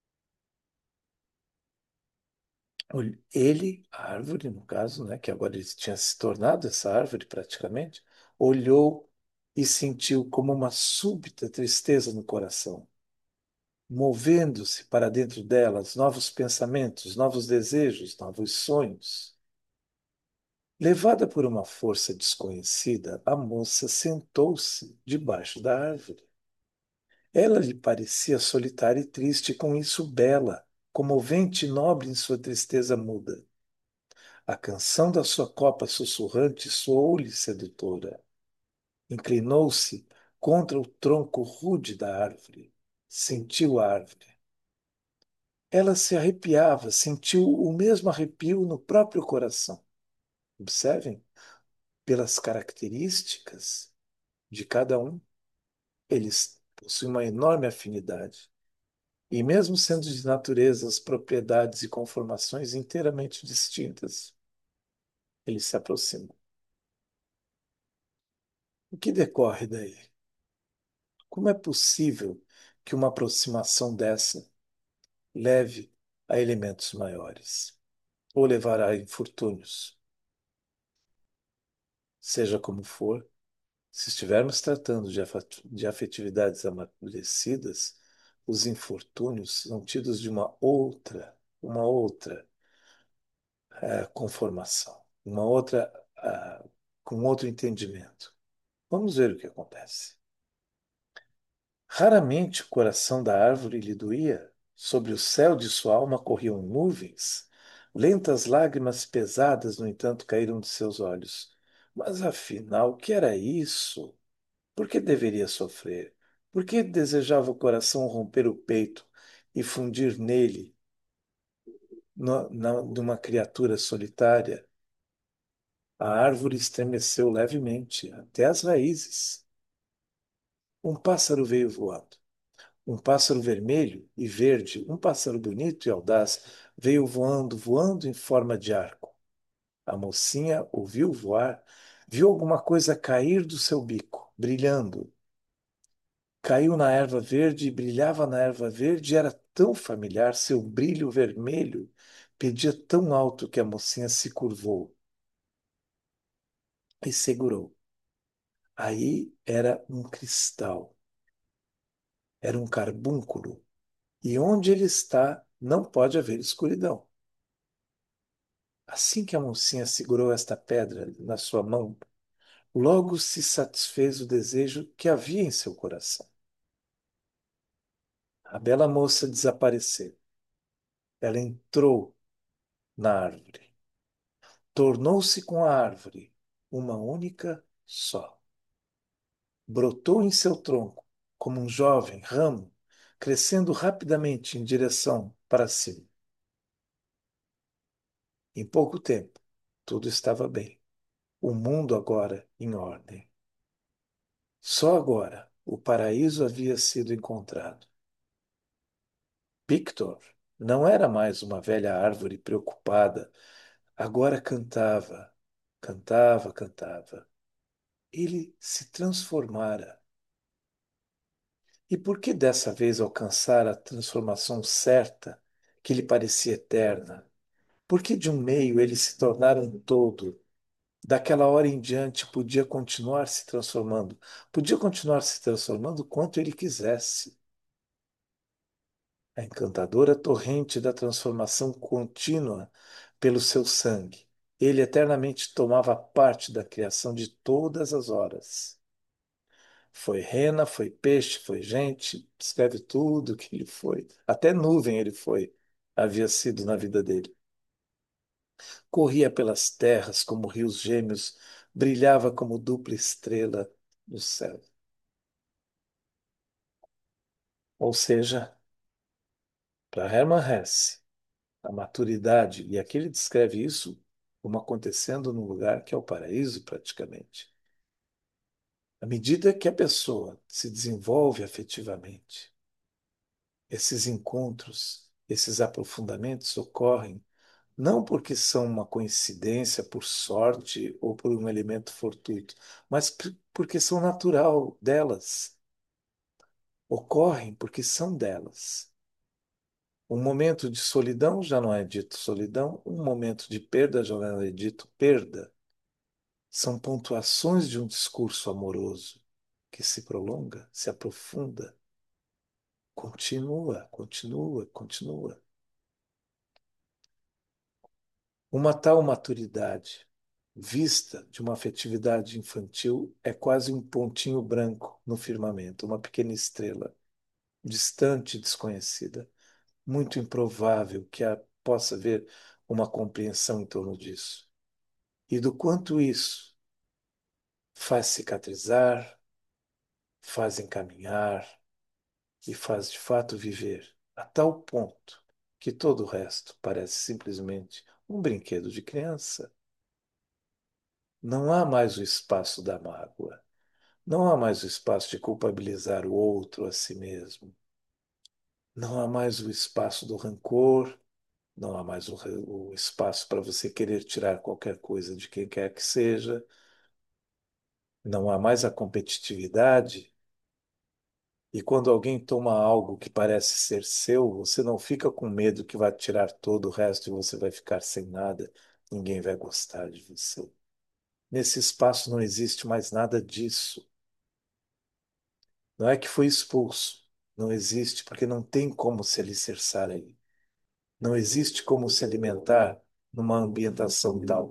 Ele, a árvore, no caso, né, que agora ele tinha se tornado essa árvore praticamente, olhou e sentiu como uma súbita tristeza no coração, movendo-se para dentro delas novos pensamentos, novos desejos, novos sonhos. Levada por uma força desconhecida, a moça sentou-se debaixo da árvore. Ela lhe parecia solitária e triste, e com isso bela, comovente e nobre em sua tristeza muda. A canção da sua copa sussurrante soou-lhe sedutora. Inclinou-se contra o tronco rude da árvore. Sentiu a árvore. Ela se arrepiava, sentiu o mesmo arrepio no próprio coração. Observem, pelas características de cada um, eles possuem uma enorme afinidade. E mesmo sendo de naturezas, propriedades e conformações inteiramente distintas, eles se aproximam. O que decorre daí? Como é possível que uma aproximação dessa leve a elementos maiores, ou levará a infortúnios? Seja como for, se estivermos tratando de afa- de afetividades amadurecidas, os infortúnios são tidos de uma outra, uma outra eh, conformação, uma outra, ah, com outro entendimento. Vamos ver o que acontece. Raramente o coração da árvore lhe doía. Sobre o céu de sua alma corriam nuvens. Lentas lágrimas pesadas, no entanto, caíram de seus olhos. Mas afinal, o que era isso? Por que deveria sofrer? Por que desejava o coração romper o peito e fundir nele, no, na, de uma criatura solitária? A árvore estremeceu levemente, até as raízes. Um pássaro veio voando. Um pássaro vermelho e verde, um pássaro bonito e audaz, veio voando, voando em forma de arco. A mocinha ouviu voar, viu alguma coisa cair do seu bico, brilhando. Caiu na erva verde e brilhava na erva verde, e era tão familiar, seu brilho vermelho pedia tão alto que a mocinha se curvou e segurou. Aí era um cristal, era um carbúnculo, e onde ele está não pode haver escuridão. Assim que a mocinha segurou esta pedra na sua mão, logo se satisfez o desejo que havia em seu coração. A bela moça desapareceu. Ela entrou na árvore. Tornou-se com a árvore uma única só. Brotou em seu tronco, como um jovem ramo, crescendo rapidamente em direção para cima. Em pouco tempo, tudo estava bem. O mundo agora em ordem. Só agora o paraíso havia sido encontrado. Victor não era mais uma velha árvore preocupada. Agora cantava, cantava, cantava. Ele se transformara. E por que dessa vez alcançar a transformação certa, que lhe parecia eterna? Por que de um meio ele se tornara um todo? Daquela hora em diante podia continuar se transformando. Podia continuar se transformando quanto ele quisesse. A encantadora torrente da transformação contínua pelo seu sangue. Ele eternamente tomava parte da criação de todas as horas. Foi rena, foi peixe, foi gente, escreve tudo que ele foi. Até nuvem ele foi. havia sido na vida dele. Corria pelas terras como rios gêmeos, brilhava como dupla estrela no céu. Ou seja, para Hermann Hesse, a maturidade, e aqui ele descreve isso como acontecendo num lugar que é o paraíso, praticamente. À medida que a pessoa se desenvolve afetivamente, esses encontros, esses aprofundamentos ocorrem não porque são uma coincidência, por sorte ou por um elemento fortuito, mas porque são natural delas. Ocorrem porque são delas. Um momento de solidão já não é dito solidão, um momento de perda já não é dito perda. São pontuações de um discurso amoroso que se prolonga, se aprofunda, continua, continua, continua. Uma tal maturidade, vista de uma afetividade infantil, é quase um pontinho branco no firmamento, uma pequena estrela, distante, desconhecida, muito improvável que a possa haver uma compreensão em torno disso. E do quanto isso faz cicatrizar, faz encaminhar e faz de fato viver a tal ponto que todo o resto parece simplesmente um brinquedo de criança. Não há mais o espaço da mágoa. Não há mais o espaço de culpabilizar o outro a si mesmo. Não há mais o espaço do rancor. Não há mais o, o espaço para você querer tirar qualquer coisa de quem quer que seja. Não há mais a competitividade. E quando alguém toma algo que parece ser seu, você não fica com medo que vai tirar todo o resto e você vai ficar sem nada. Ninguém vai gostar de você. Nesse espaço não existe mais nada disso. Não é que foi expulso. Não existe, porque não tem como se alicerçar aí. Não existe como se alimentar numa ambientação tal.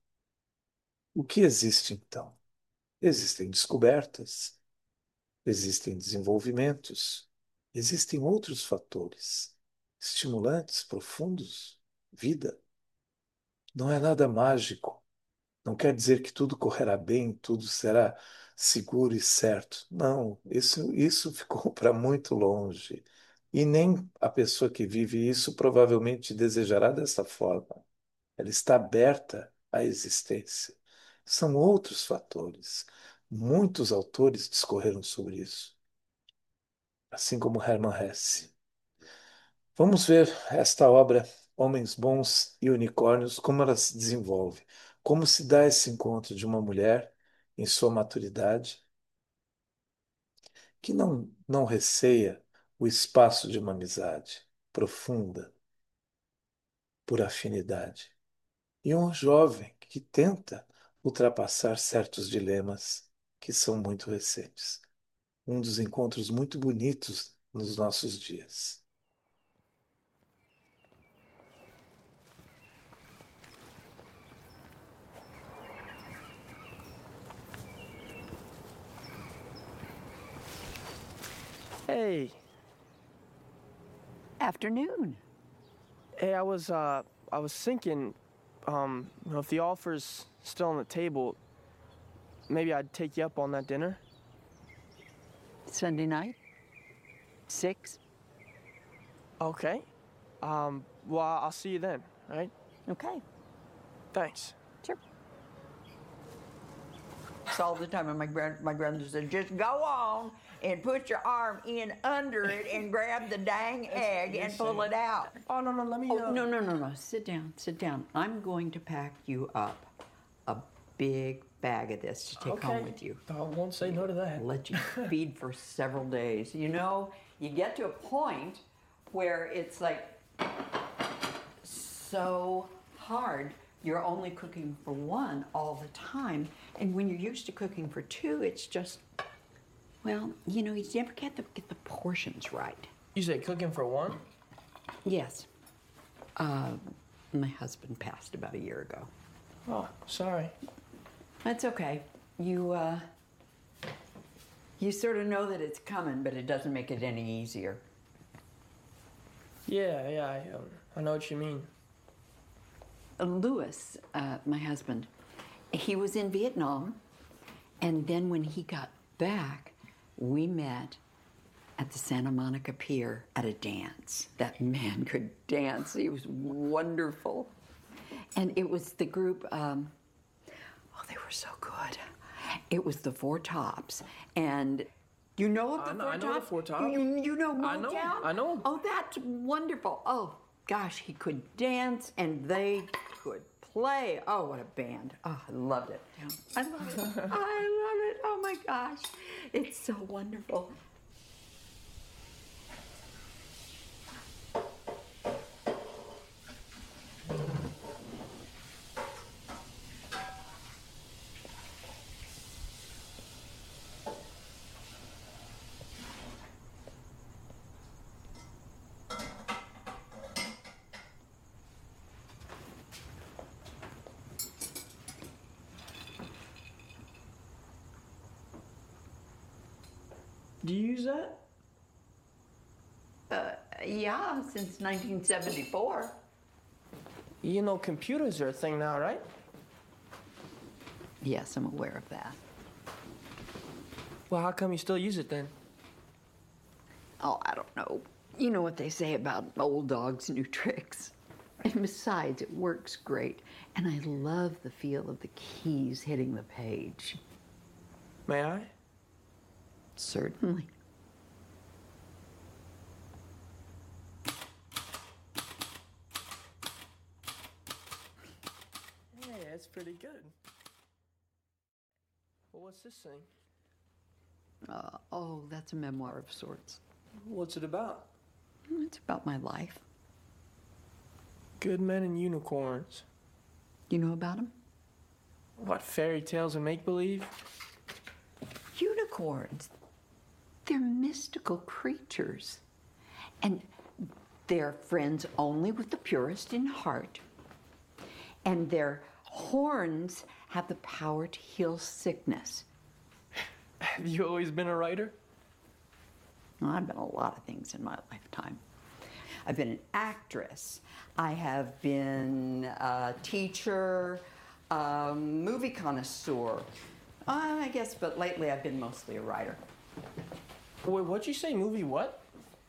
O que existe então? Existem descobertas, existem desenvolvimentos, existem outros fatores, estimulantes, profundos, vida. Não é nada mágico. Não quer dizer que tudo correrá bem, tudo será seguro e certo. Não, isso, isso ficou para muito longe. E nem a pessoa que vive isso provavelmente desejará dessa forma. Ela está aberta à existência. São outros fatores. Muitos autores discorreram sobre isso, assim como Hermann Hesse. Vamos ver esta obra, Homens Bons e Unicórnios, como ela se desenvolve, como se dá esse encontro de uma mulher em sua maturidade, que não, não receia o espaço de uma amizade profunda, por afinidade, e um jovem que tenta ultrapassar certos dilemas que são muito recentes. Um dos encontros muito bonitos nos nossos dias. Hey, Afternoon. hey, I was uh, I was thinking, um, you know, if the offer's still on the table, maybe I'd take you up on that dinner. Sunday night? Six? Okay. Um, well, I'll see you then, all right? Okay. Thanks. Sure. It's all the time, and my grand my grandmother said, "Just go on and put your arm in under it and grab the dang egg and pull it out." Oh, no, no, let me, Oh, uh... no, no, no, no. Sit down, sit down. I'm going to pack you up a big bag of this to take Okay. home with you. I won't say no to that. Let you feed for several days. You know, you get to a point where it's like so hard. You're only cooking for one all the time. And when you're used to cooking for two, it's just, well, you know, you never get the, get the portions right. You say cooking for one? Yes. Uh, my husband passed about a year ago. Oh, sorry. That's okay. You, uh, you sort of know that it's coming, but it doesn't make it any easier. Yeah, yeah, I, um, I know what you mean. Louis, uh, my husband, he was in Vietnam, and then when he got back, we met at the Santa Monica Pier at a dance. That man could dance. He was wonderful. And it was the group, um, oh, they were so good. It was the Four Tops. And you know of the I know- Four I Tops? know the Four Tops. You, you know I know 'em. Motown? I know 'em. Oh, that's wonderful. Oh, gosh, he could dance and they could play. Oh, what a band. Oh, I loved it. I love it. I love it. Oh, my gosh. It's so wonderful. Do you use that? Uh, yeah, since nineteen seventy-four. You know computers are a thing now, right? Yes, I'm aware of that. Well, how come you still use it then? Oh, I don't know. You know what they say about old dogs' new tricks. And besides, it works great. And I love the feel of the keys hitting the page. May I? Certainly. Hey, that's pretty good. Well, what's this thing? Uh, oh, that's a memoir of sorts. What's it about? It's about my life. Good men and unicorns. You know about them? What, fairy tales and make-believe? Unicorns. They're mystical creatures. And they're friends only with the purest in heart. And their horns have the power to heal sickness. Have you always been a writer? Well, I've been a lot of things in my lifetime. I've been an actress. I have been a teacher, a movie connoisseur. Uh, I guess, but lately I've been mostly a writer. Wait, what'd you say, movie what?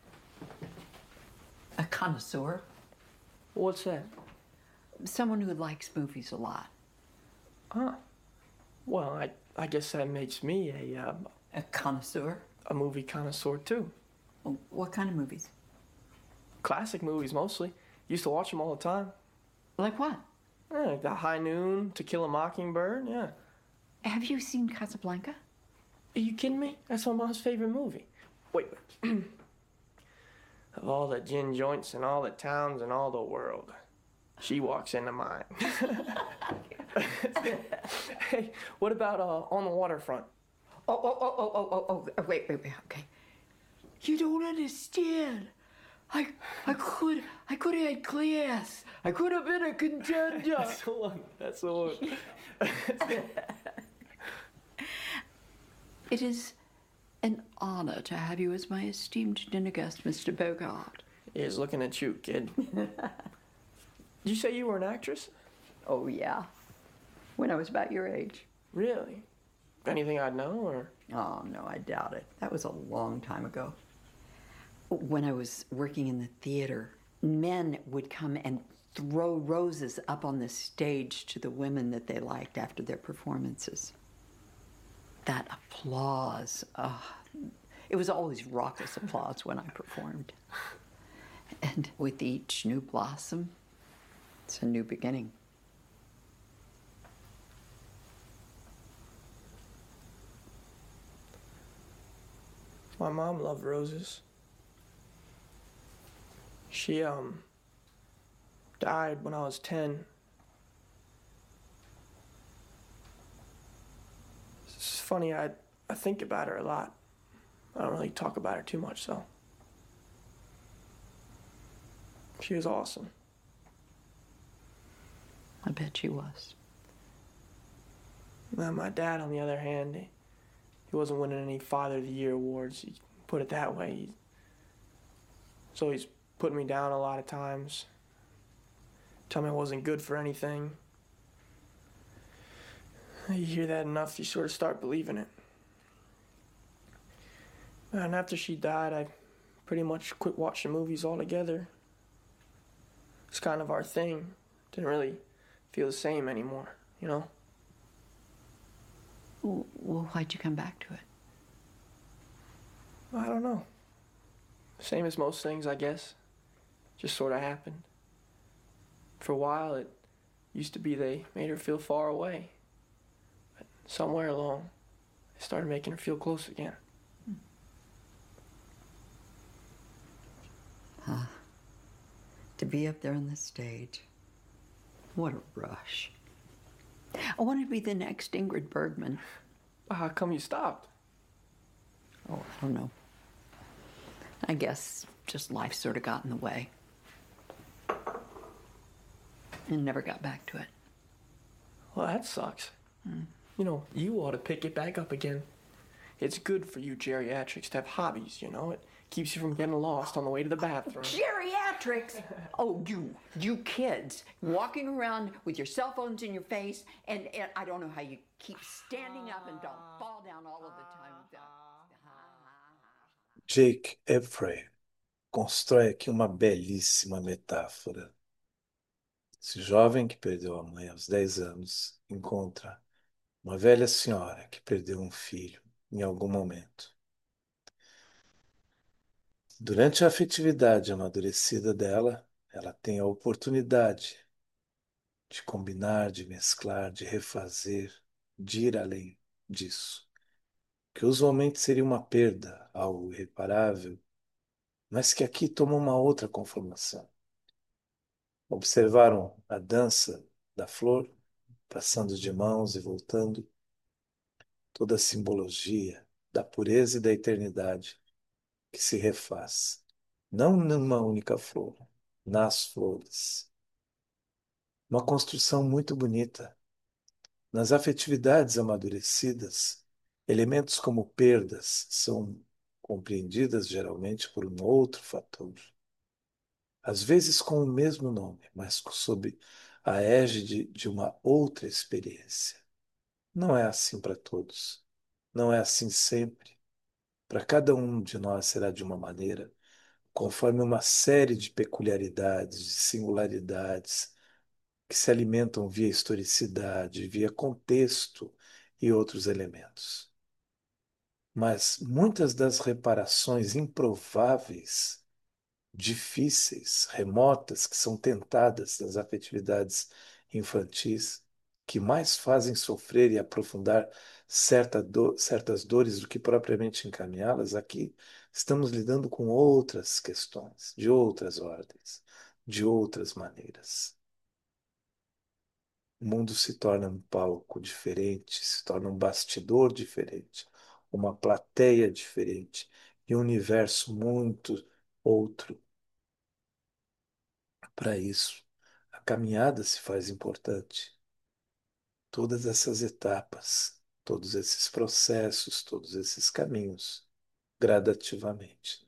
A connoisseur? What's that? Someone who likes movies a lot. Huh. Well, I, I guess that makes me a, uh, A connoisseur? a movie connoisseur, too. Oh, what kind of movies? Classic movies, mostly. Used to watch them all the time. Like what? Yeah, like The High Noon, To Kill a Mockingbird, yeah. Have you seen Casablanca? Are you kidding me? That's my mom's favorite movie. Wait, wait. Of all the gin joints and all the towns and all the world, she walks into mine. Hey, what about uh, On the Waterfront? Oh, oh, oh, oh, oh, oh, oh, wait, wait, wait, okay. You don't understand. I, I could, I could have had class. I could have been a contender. That's the one. That's the one. It is an honor to have you as my esteemed dinner guest, Mister Bogart. He's looking at you, kid. Did you say you were an actress? Oh, yeah. When I was about your age. Really? Anything I'd know, or? Oh, no, I doubt it. That was a long time ago. When I was working in the theater, men would come and throw roses up on the stage to the women that they liked after their performances. That applause, uh, it was always raucous applause when I performed. And with each new blossom, it's a new beginning. My mom loved roses. She, um, died when I was ten. It's funny, I, I think about her a lot. I don't really talk about her too much, though. She was awesome. I bet she was. Now, my dad, on the other hand, he, he wasn't winning any Father of the Year awards. You put it that way. He, so he's put me down a lot of times. tell me I wasn't good for anything. You hear that enough, you sort of start believing it. And after she died, I pretty much quit watching movies altogether. It's kind of our thing. Didn't really feel the same anymore, you know? Well, why'd you come back to it? I don't know. Same as most things, I guess. Just sort of happened. For a while, it used to be they made her feel far away. But somewhere along, they started making her feel close again. Huh. To be up there on the stage. What a rush. I wanted to be the next Ingrid Bergman. Well, how come you stopped? Oh, I don't know. I guess just life sort of got in the way. And never got back to it. Well, that sucks. Mm. You know, you ought to pick it back up again. It's good for you geriatrics to have hobbies, you know? It keeps you from getting lost on the way to the bathroom. Geriatrics? Oh, you, you kids, walking around with your cell phones in your face, and, and I don't know how you keep standing up and don't fall down all of the time. Jake Effrey constrói aqui uma belíssima metáfora. Esse jovem que perdeu a mãe aos dez anos encontra uma velha senhora que perdeu um filho em algum momento. Durante a afetividade amadurecida dela, ela tem a oportunidade de combinar, de mesclar, de refazer, de ir além disso. Que usualmente seria uma perda, algo irreparável, mas que aqui toma uma outra conformação. Observaram a dança da flor, passando de mãos e voltando, toda a simbologia da pureza e da eternidade que se refaz, não numa única flor, nas flores. Uma construção muito bonita. Nas afetividades amadurecidas, elementos como perdas são compreendidas geralmente por um outro fator. Às vezes com o mesmo nome, mas sob a égide de uma outra experiência. Não é assim para todos. Não é assim sempre. Para cada um de nós será de uma maneira, conforme uma série de peculiaridades, de singularidades, que se alimentam via historicidade, via contexto e outros elementos. Mas muitas das reparações improváveis, difíceis, remotas, que são tentadas nas afetividades infantis, que mais fazem sofrer e aprofundar certa do, certas dores do que propriamente encaminhá-las, aqui estamos lidando com outras questões, de outras ordens, de outras maneiras. O mundo se torna um palco diferente, se torna um bastidor diferente, uma plateia diferente e um universo muito outro. Para isso, a caminhada se faz importante. Todas essas etapas, todos esses processos, todos esses caminhos, gradativamente.